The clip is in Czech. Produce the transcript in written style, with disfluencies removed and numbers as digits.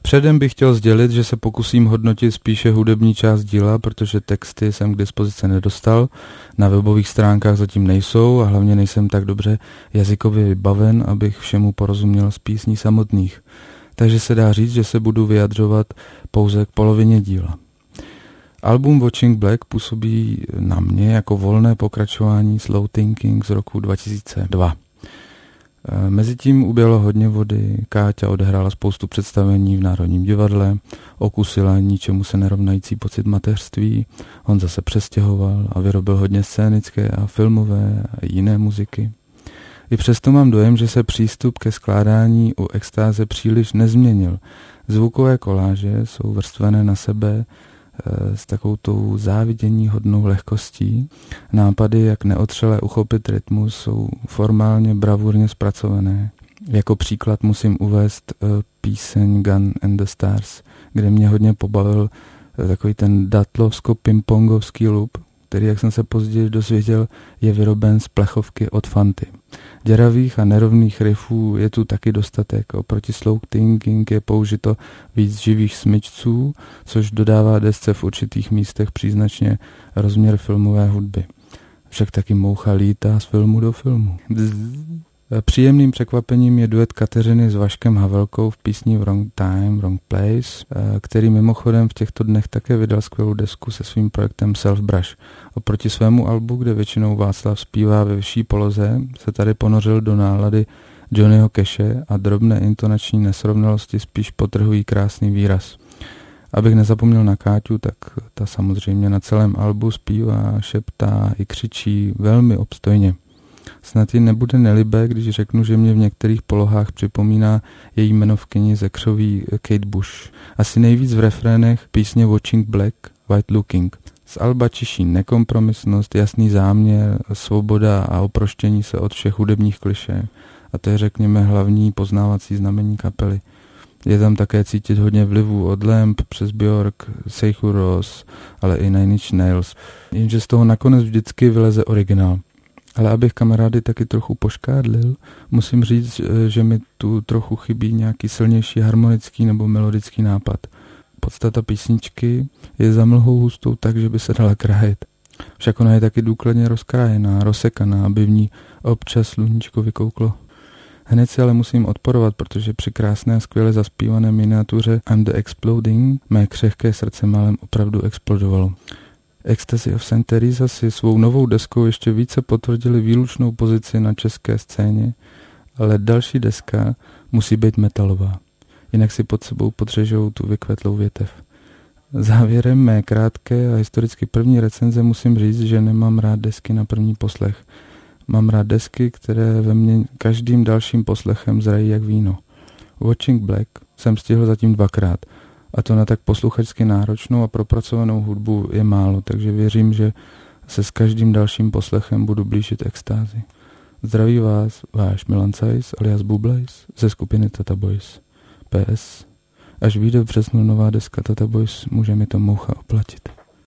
Předem bych chtěl sdělit, že se pokusím hodnotit spíše hudební část díla, protože texty jsem k dispozici nedostal, na webových stránkách zatím nejsou a hlavně nejsem tak dobře jazykově vybaven, abych všemu porozuměl z písní samotných. Takže se dá říct, že se budu vyjadřovat pouze k polovině díla. Album Watching Black působí na mě jako volné pokračování Slow Thinking z roku 2002. Mezitím uběhlo hodně vody, Káťa odehrála spoustu představení v Národním divadle, okusila ničemu se nerovnající pocit mateřství, Honza se přestěhoval a vyrobil hodně scénické a filmové a jiné muziky. I přesto mám dojem, že se přístup ke skládání u Extáze příliš nezměnil. Zvukové koláže jsou vrstvené na sebe s takovou tou záviděníhodnou lehkostí. Nápady, jak neotřele uchopit rytmus, jsou formálně bravurně zpracované. Jako příklad musím uvést píseň Gun and the Stars, kde mě hodně pobavil takový ten datlovsko-pingpongovský loop, který, jak jsem se později dozvěděl, je vyroben z plechovky od Fanty. Děravých a nerovných riffů je tu taky dostatek. Oproti Slow Thinking je použito víc živých smyčců, což dodává desce v určitých místech příznačně rozměr filmové hudby. Však taky moucha lítá z filmu do filmu. Příjemným překvapením je duet Kateřiny s Vaškem Havelkou v písni Wrong Time, Wrong Place, který mimochodem v těchto dnech také vydal skvělou desku se svým projektem Self Brush. Oproti svému albu, kde většinou Václav zpívá ve vyšší poloze, se tady ponořil do nálady Johnnyho Cashe a drobné intonační nesrovnalosti spíš podtrhují krásný výraz. Abych nezapomněl na Káťu, tak ta samozřejmě na celém albu zpívá, šeptá i křičí velmi obstojně. Snad jí nebude nelibé, když řeknu, že mě v některých polohách připomíná její jmenovkyni ze Křoví Kate Bush. Asi nejvíc v refrénech písně Watching Black, White Looking. Z alba čiší nekompromisnost, jasný záměr, svoboda a oproštění se od všech hudebních klišé. A to je, řekněme, hlavní poznávací znamení kapely. Je tam také cítit hodně vlivů od Lamb přes Björk, Sigur Rós, ale i Nine Inch Nails. Jenže z toho nakonec vždycky vyleze originál. Ale abych kamarády taky trochu poškádlil, musím říct, že mi tu trochu chybí nějaký silnější harmonický nebo melodický nápad. Podstata písničky je za mlhou hustou tak, že by se dala krájet. Však ona je taky důkladně rozkrájená, rozsekaná, aby v ní občas sluníčko vykouklo. Hned si ale musím odporovat, protože při krásné a skvěle zaspívané miniatuře I'm the Exploding mé křehké srdce málem opravdu explodovalo. Ecstasy of St. Teresa si svou novou deskou ještě více potvrdili výlučnou pozici na české scéně, ale další deska musí být metalová, jinak si pod sebou podřežou tu vykvetlou větev. Závěrem mé krátké a historicky první recenze musím říct, že nemám rád desky na první poslech. Mám rád desky, které ve mně každým dalším poslechem zrají jak víno. Watching Black jsem stihl zatím 2krát, a to na tak posluchačsky náročnou a propracovanou hudbu je málo, takže věřím, že se s každým dalším poslechem budu blížit extázi. Zdraví vás váš Milan Cajs alias Bublejs ze skupiny Tata Boys. PS. Až vyjde v březnu nová deska Tata Boys, může mi to moucha oplatit.